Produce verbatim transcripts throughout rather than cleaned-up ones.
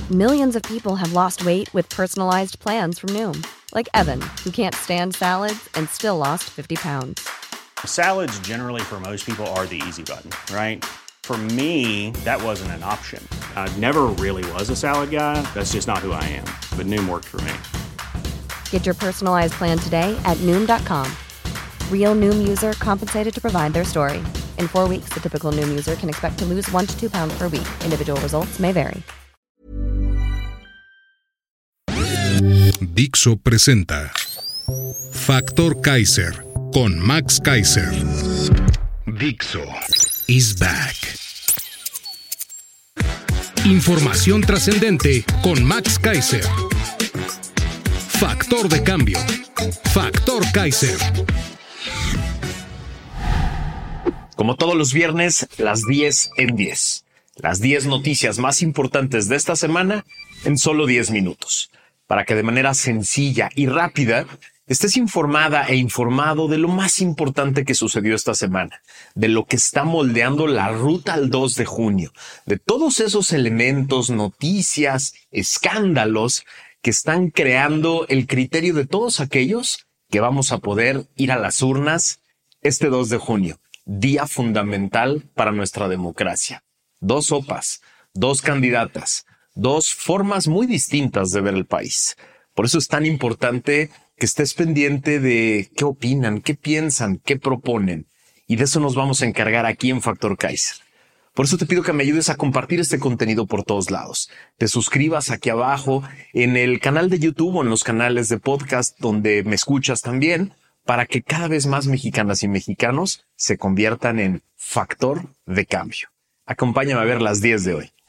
Millions of people have lost weight with personalized plans from Noom. Like Evan, who can't stand salads and still lost fifty pounds. Salads generally for most people are the easy button, right? For me, that wasn't an option. I never really was a salad guy. That's just not who I am. But Noom worked for me. Get your personalized plan today at Noom dot com. Real Noom user compensated to provide their story. In four weeks, the typical Noom user can expect to lose one to two pounds per week. Individual results may vary. Dixo presenta Factor Kaiser con Max Kaiser. Dixo is back. Información trascendente con Max Kaiser. Factor de cambio. Factor Kaiser. Como todos los viernes, las diez en diez. Las diez noticias más importantes de esta semana en solo diez minutos. Para que de manera sencilla y rápida estés informada e informado de lo más importante que sucedió esta semana, de lo que está moldeando la ruta al dos de junio, de todos esos elementos, noticias, escándalos que están creando el criterio de todos aquellos que vamos a poder ir a las urnas este dos de junio, día fundamental para nuestra democracia. Dos sopas, dos candidatas, dos formas muy distintas de ver el país. Por eso es tan importante que estés pendiente de qué opinan, qué piensan, qué proponen. Y de eso nos vamos a encargar aquí en Factor Kaiser. Por eso te pido que me ayudes a compartir este contenido por todos lados. Te suscribas aquí abajo en el canal de YouTube o en los canales de podcast donde me escuchas también, para que cada vez más mexicanas y mexicanos se conviertan en factor de cambio. Acompáñame a ver las diez de hoy.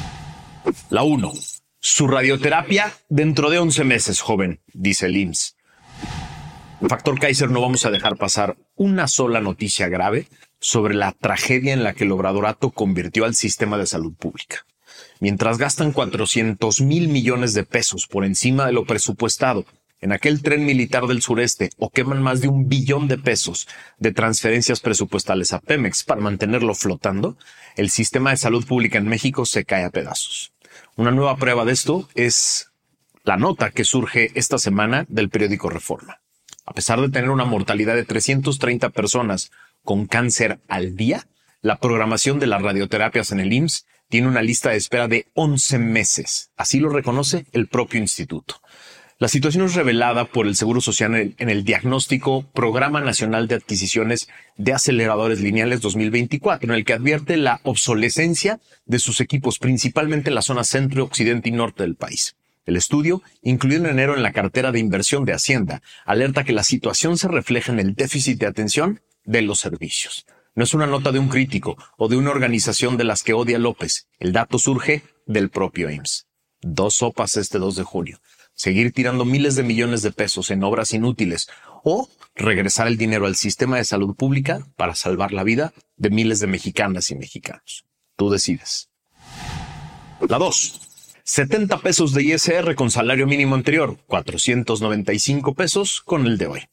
La uno. Su radioterapia dentro de once meses, joven, dice el I M S S. En Factor Kaiser no vamos a dejar pasar una sola noticia grave sobre la tragedia en la que el obradorato convirtió al sistema de salud pública. Mientras gastan cuatrocientos mil millones de pesos por encima de lo presupuestado en aquel tren militar del sureste o queman más de un billón de pesos de transferencias presupuestales a Pemex para mantenerlo flotando, el sistema de salud pública en México se cae a pedazos. Una nueva prueba de esto es la nota que surge esta semana del periódico Reforma. A pesar de tener una mortalidad de trescientas treinta personas con cáncer al día, la programación de las radioterapias en el I M S S tiene una lista de espera de once meses. Así lo reconoce el propio instituto. La situación es revelada por el Seguro Social en el, en el diagnóstico Programa Nacional de Adquisiciones de Aceleradores Lineales dos mil veinticuatro, en el que advierte la obsolescencia de sus equipos, principalmente en la zona centro, occidente y norte del país. El estudio, incluido en enero en la cartera de inversión de Hacienda, alerta que la situación se refleja en el déficit de atención de los servicios. No es una nota de un crítico o de una organización de las que odia López. El dato surge del propio I M S S. Dos sopas este dos de junio. Seguir tirando miles de millones de pesos en obras inútiles o regresar el dinero al sistema de salud pública para salvar la vida de miles de mexicanas y mexicanos. Tú decides. La dos. setenta pesos de I S R con salario mínimo anterior, cuatrocientos noventa y cinco pesos con el de hoy.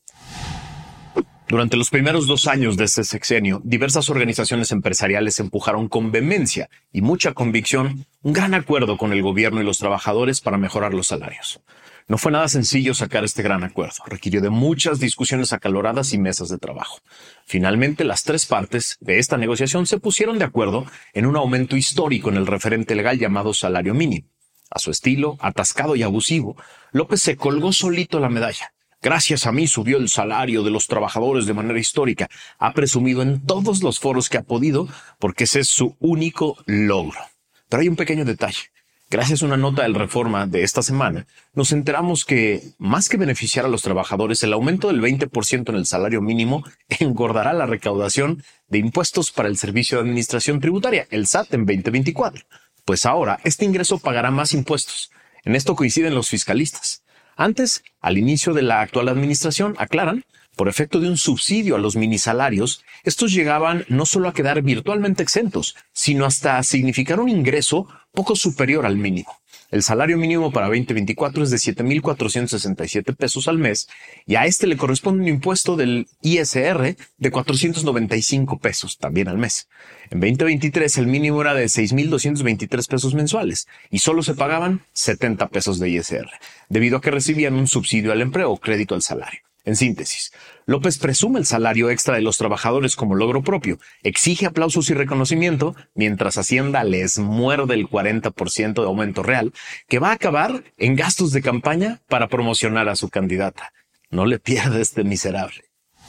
Durante los primeros dos años de este sexenio, diversas organizaciones empresariales empujaron con vehemencia y mucha convicción un gran acuerdo con el gobierno y los trabajadores para mejorar los salarios. No fue nada sencillo sacar este gran acuerdo. Requirió de muchas discusiones acaloradas y mesas de trabajo. Finalmente, las tres partes de esta negociación se pusieron de acuerdo en un aumento histórico en el referente legal llamado salario mínimo. A su estilo, atascado y abusivo, López se colgó solito la medalla. Gracias a mí subió el salario de los trabajadores de manera histórica. Ha presumido en todos los foros que ha podido porque ese es su único logro. Pero hay un pequeño detalle. Gracias a una nota del Reforma de esta semana, nos enteramos que, más que beneficiar a los trabajadores, el aumento del veinte por ciento en el salario mínimo engordará la recaudación de impuestos para el Servicio de Administración Tributaria, el S A T, en veinte veinticuatro. Pues ahora, este ingreso pagará más impuestos. En esto coinciden los fiscalistas. Antes, al inicio de la actual administración, aclaran, por efecto de un subsidio a los minisalarios, estos llegaban no solo a quedar virtualmente exentos, sino hasta a significar un ingreso poco superior al mínimo. El salario mínimo para veinte veinticuatro es de siete mil cuatrocientos sesenta y siete pesos al mes y a este le corresponde un impuesto del I S R de cuatrocientos noventa y cinco pesos también al mes. En veinte veintitrés el mínimo era de seis mil doscientos veintitrés pesos mensuales y solo se pagaban setenta pesos de I S R, debido a que recibían un subsidio al empleo o crédito al salario. En síntesis, López presume el salario extra de los trabajadores como logro propio, exige aplausos y reconocimiento, mientras Hacienda les muerde el cuarenta por ciento de aumento real, que va a acabar en gastos de campaña para promocionar a su candidata. No le pierda este miserable.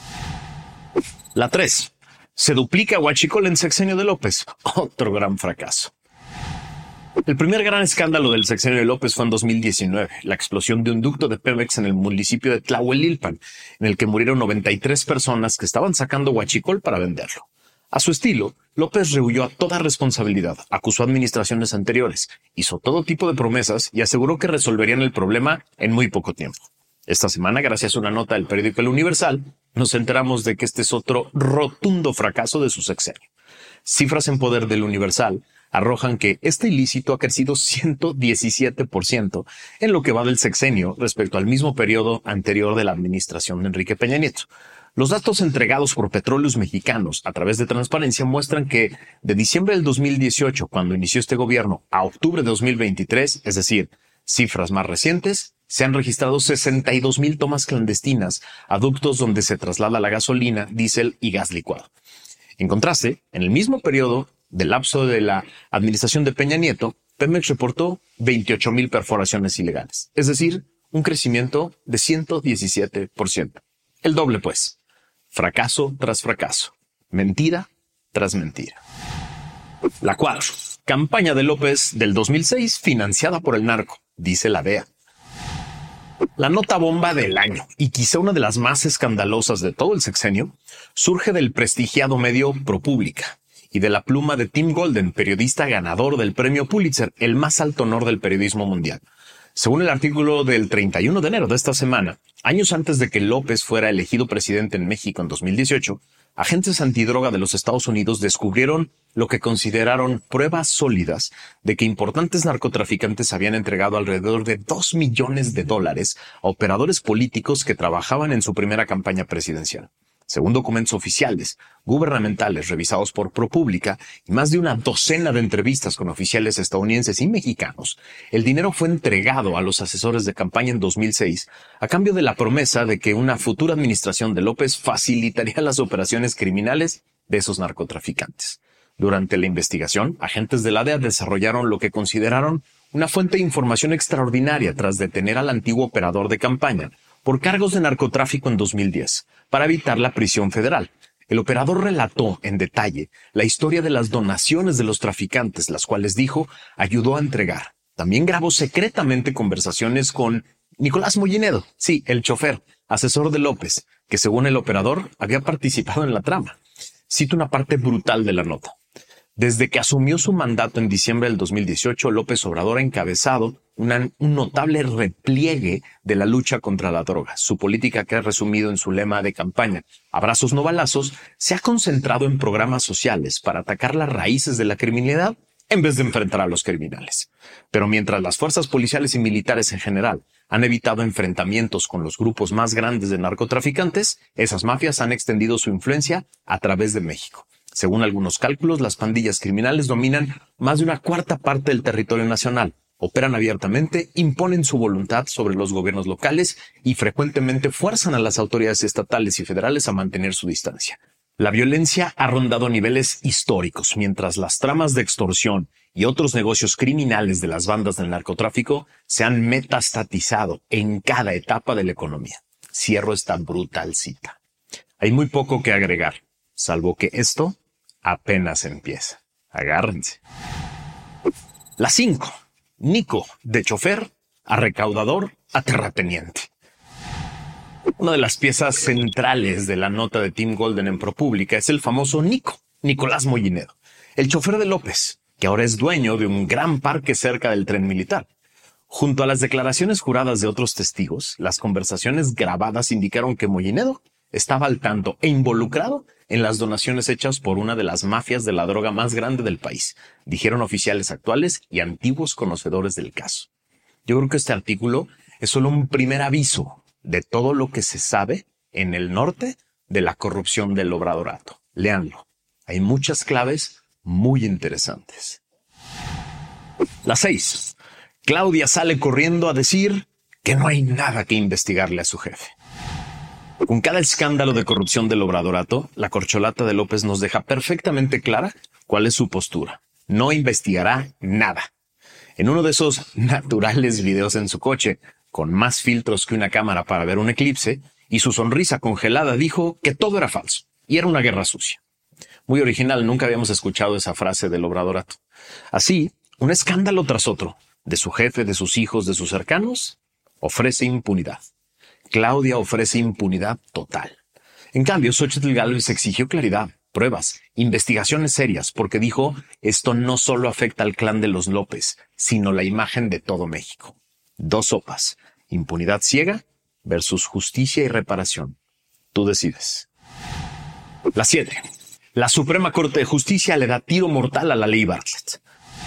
La tres. Se duplica huachicol en sexenio de López. Otro gran fracaso. El primer gran escándalo del sexenio de López fue en dos mil diecinueve, la explosión de un ducto de Pemex en el municipio de Tlahuelilpan, en el que murieron noventa y tres personas que estaban sacando huachicol para venderlo. A su estilo, López rehuyó a toda responsabilidad, acusó a administraciones anteriores, hizo todo tipo de promesas y aseguró que resolverían el problema en muy poco tiempo. Esta semana, gracias a una nota del periódico El Universal, nos enteramos de que este es otro rotundo fracaso de su sexenio. Cifras en poder del Universal arrojan que este ilícito ha crecido ciento diecisiete por ciento en lo que va del sexenio respecto al mismo periodo anterior de la administración de Enrique Peña Nieto. Los datos entregados por Petróleos Mexicanos a través de Transparencia muestran que de diciembre del dos mil dieciocho, cuando inició este gobierno, a octubre de dos mil veintitrés, es decir, cifras más recientes, se han registrado sesenta y dos mil tomas clandestinas a ductos donde se traslada la gasolina, diésel y gas licuado. En contraste, en el mismo periodo del lapso de la administración de Peña Nieto, Pemex reportó veintiocho mil perforaciones ilegales, es decir, un crecimiento de ciento diecisiete por ciento. El doble, pues. Fracaso tras fracaso. Mentira tras mentira. La cuatro. Campaña de López del dos mil seis financiada por el narco, dice la D E A. La nota bomba del año, y quizá una de las más escandalosas de todo el sexenio, surge del prestigiado medio ProPublica y de la pluma de Tim Golden, periodista ganador del premio Pulitzer, el más alto honor del periodismo mundial. Según el artículo del treinta y uno de enero de esta semana, años antes de que López fuera elegido presidente en México en dos mil dieciocho, agentes antidroga de los Estados Unidos descubrieron lo que consideraron pruebas sólidas de que importantes narcotraficantes habían entregado alrededor de dos millones de dólares a operadores políticos que trabajaban en su primera campaña presidencial. Según documentos oficiales, gubernamentales revisados por ProPublica y más de una docena de entrevistas con oficiales estadounidenses y mexicanos, el dinero fue entregado a los asesores de campaña en dos mil seis a cambio de la promesa de que una futura administración de López facilitaría las operaciones criminales de esos narcotraficantes. Durante la investigación, agentes de la D E A desarrollaron lo que consideraron una fuente de información extraordinaria tras detener al antiguo operador de campaña por cargos de narcotráfico en dos mil diez, para evitar la prisión federal. El operador relató en detalle la historia de las donaciones de los traficantes, las cuales dijo ayudó a entregar. También grabó secretamente conversaciones con Nicolás Mollinedo, sí, el chofer, asesor de López, que según el operador había participado en la trama. Cito una parte brutal de la nota. Desde que asumió su mandato en diciembre del dos mil dieciocho, López Obrador ha encabezado una, un notable repliegue de la lucha contra la droga. Su política, que ha resumido en su lema de campaña, abrazos no balazos, se ha concentrado en programas sociales para atacar las raíces de la criminalidad en vez de enfrentar a los criminales. Pero mientras las fuerzas policiales y militares en general han evitado enfrentamientos con los grupos más grandes de narcotraficantes, esas mafias han extendido su influencia a través de México. Según algunos cálculos, las pandillas criminales dominan más de una cuarta parte del territorio nacional, operan abiertamente, imponen su voluntad sobre los gobiernos locales y frecuentemente fuerzan a las autoridades estatales y federales a mantener su distancia. La violencia ha rondado niveles históricos, mientras las tramas de extorsión y otros negocios criminales de las bandas del narcotráfico se han metastatizado en cada etapa de la economía. Cierro esta brutal cita. Hay muy poco que agregar, salvo que esto apenas empieza. Agárrense. La cinco. Nico, de chofer a recaudador a terrateniente. Una de las piezas centrales de la nota de Tim Golden en ProPublica es el famoso Nico, Nicolás Mollinedo, el chofer de López, que ahora es dueño de un gran parque cerca del tren militar. Junto a las declaraciones juradas de otros testigos, las conversaciones grabadas indicaron que Mollinedo estaba al tanto e involucrado en las donaciones hechas por una de las mafias de la droga más grande del país, dijeron oficiales actuales y antiguos conocedores del caso. Yo creo que este artículo es solo un primer aviso de todo lo que se sabe en el norte de la corrupción del Obradorato. Léanlo. Hay muchas claves muy interesantes. La seis. Claudia sale corriendo a decir que no hay nada que investigarle a su jefe. Con cada escándalo de corrupción del Obradorato, la corcholata de López nos deja perfectamente clara cuál es su postura. No investigará nada. En uno de esos naturales videos en su coche, con más filtros que una cámara para ver un eclipse, y su sonrisa congelada dijo que todo era falso y era una guerra sucia. Muy original, nunca habíamos escuchado esa frase del Obradorato. Así, un escándalo tras otro, de su jefe, de sus hijos, de sus cercanos, ofrece impunidad. Claudia ofrece impunidad total. En cambio, Xóchitl Gálvez exigió claridad, pruebas, investigaciones serias, porque dijo, esto no solo afecta al clan de los López, sino la imagen de todo México. Dos sopas, impunidad ciega versus justicia y reparación. Tú decides. La siete. La Suprema Corte de Justicia le da tiro mortal a la ley Bartlett.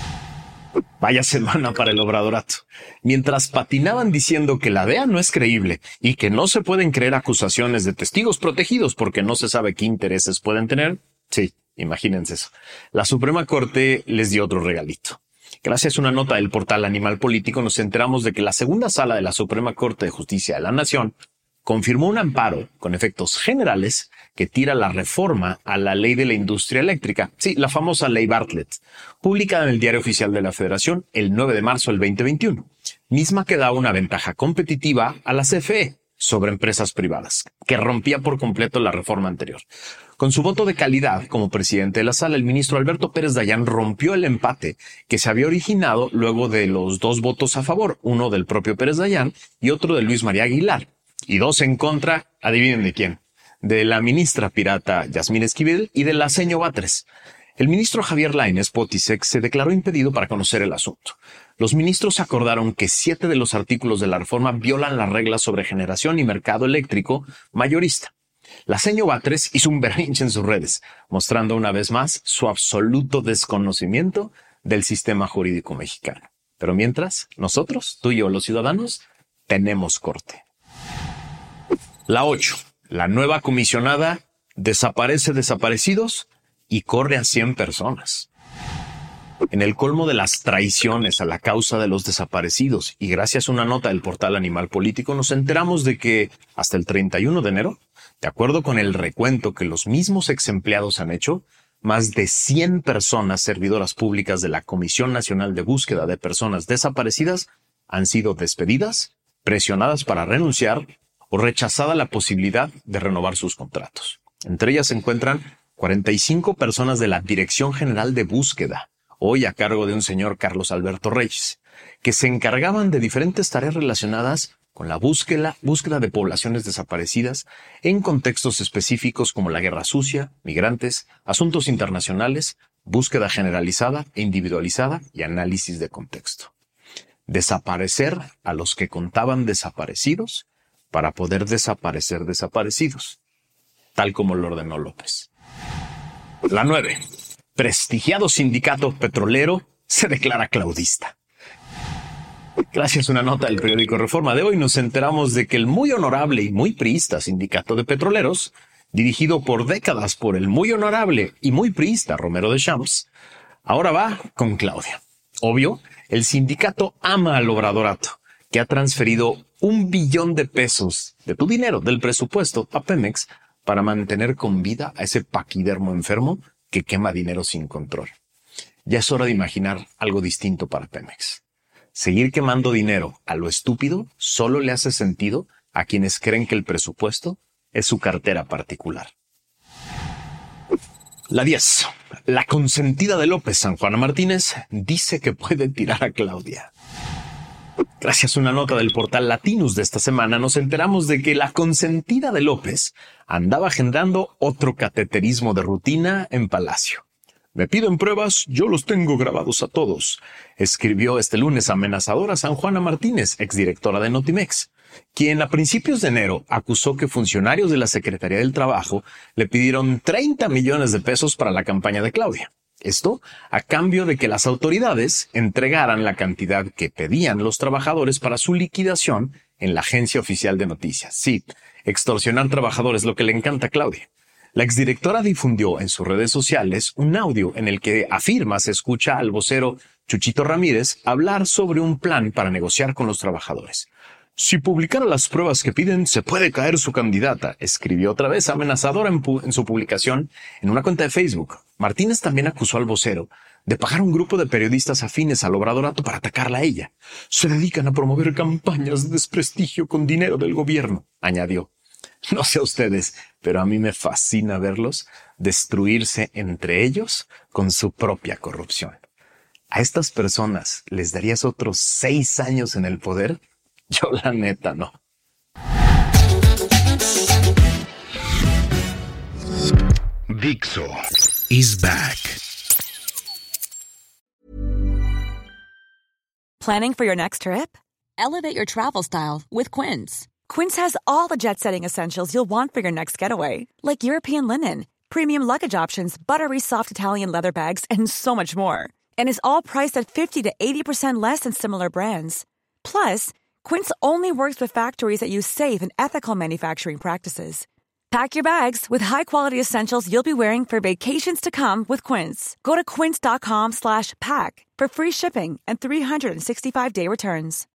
Vaya semana para el Obradorato. Mientras patinaban diciendo que la D E A no es creíble y que no se pueden creer acusaciones de testigos protegidos porque no se sabe qué intereses pueden tener, sí, imagínense eso. La Suprema Corte les dio otro regalito. Gracias a una nota del portal Animal Político nos enteramos de que la segunda sala de la Suprema Corte de Justicia de la Nación confirmó un amparo con efectos generales que tira la reforma a la ley de la industria eléctrica, sí, la famosa ley Bartlett, publicada en el Diario Oficial de la Federación el nueve de marzo del veinte veintiuno, misma que da una ventaja competitiva a la C F E sobre empresas privadas, que rompía por completo la reforma anterior. Con su voto de calidad como presidente de la sala, el ministro Alberto Pérez Dayán rompió el empate que se había originado luego de los dos votos a favor, uno del propio Pérez Dayán y otro de Luis María Aguilar, y dos en contra, adivinen de quién, de la ministra pirata Yasmín Esquivel y de la seño Batres. El ministro Javier Lainez Potisek se declaró impedido para conocer el asunto. Los ministros acordaron que siete de los artículos de la reforma violan las reglas sobre generación y mercado eléctrico mayorista. La seño Batres hizo un berrinche en sus redes, mostrando una vez más su absoluto desconocimiento del sistema jurídico mexicano. Pero mientras, nosotros, tú y yo, los ciudadanos, tenemos corte. La ocho. La nueva comisionada desaparece desaparecidos y corre a cien personas. En el colmo de las traiciones a la causa de los desaparecidos y gracias a una nota del portal Animal Político nos enteramos de que hasta el treinta y uno de enero, de acuerdo con el recuento que los mismos ex empleados han hecho, más de cien personas servidoras públicas de la Comisión Nacional de Búsqueda de Personas Desaparecidas han sido despedidas, presionadas para renunciar o rechazada la posibilidad de renovar sus contratos. Entre ellas se encuentran cuarenta y cinco personas de la Dirección General de Búsqueda, hoy a cargo de un señor Carlos Alberto Reyes, que se encargaban de diferentes tareas relacionadas con la búsqueda, búsqueda de poblaciones desaparecidas en contextos específicos como la guerra sucia, migrantes, asuntos internacionales, búsqueda generalizada e individualizada y análisis de contexto. Desaparecer a los que contaban desaparecidos para poder desaparecer desaparecidos, tal como lo ordenó López. La nueve. Prestigiado sindicato petrolero se declara claudista. Gracias a una nota del periódico Reforma de hoy nos enteramos de que el muy honorable y muy priista sindicato de petroleros, dirigido por décadas por el muy honorable y muy priista Romero de Champs, ahora va con Claudia. Obvio, el sindicato ama al Obradorato, que ha transferido un billón de pesos de tu dinero, del presupuesto, a Pemex para mantener con vida a ese paquidermo enfermo que quema dinero sin control. Ya es hora de imaginar algo distinto para Pemex. Seguir quemando dinero a lo estúpido solo le hace sentido a quienes creen que el presupuesto es su cartera particular. La diez. La consentida de López, San Juana Martínez, dice que puede tirar a Claudia. Gracias a una nota del portal Latinus de esta semana, nos enteramos de que la consentida de López andaba agendando otro cateterismo de rutina en Palacio. Me piden pruebas, yo los tengo grabados a todos, escribió este lunes amenazadora San Juana Martínez, exdirectora de Notimex, quien a principios de enero acusó que funcionarios de la Secretaría del Trabajo le pidieron treinta millones de pesos para la campaña de Claudia. Esto a cambio de que las autoridades entregaran la cantidad que pedían los trabajadores para su liquidación en la agencia oficial de noticias. Sí, extorsionar trabajadores, lo que le encanta a Claudia. La exdirectora difundió en sus redes sociales un audio en el que afirma se escucha al vocero Chuchito Ramírez hablar sobre un plan para negociar con los trabajadores. Si publicara las pruebas que piden, se puede caer su candidata, escribió otra vez amenazadora en, pu- en su publicación en una cuenta de Facebook. Martínez también acusó al vocero de pagar un grupo de periodistas afines al obradorato para atacarla a ella. Se dedican a promover campañas de desprestigio con dinero del gobierno, añadió. No sé a ustedes, pero a mí me fascina verlos destruirse entre ellos con su propia corrupción. ¿A estas personas les darías otros seis años en el poder? Yo la neta no. Dixo is back. Planning for your next trip? Elevate your travel style with Quince. Quince has all the jet-setting essentials you'll want for your next getaway, like European linen, premium luggage options, buttery soft Italian leather bags, and so much more. And is all priced at fifty to eighty percent less than similar brands. Plus, Quince only works with factories that use safe and ethical manufacturing practices. Pack your bags with high-quality essentials you'll be wearing for vacations to come with Quince. Go to quince.com slash pack for free shipping and three sixty-five day returns.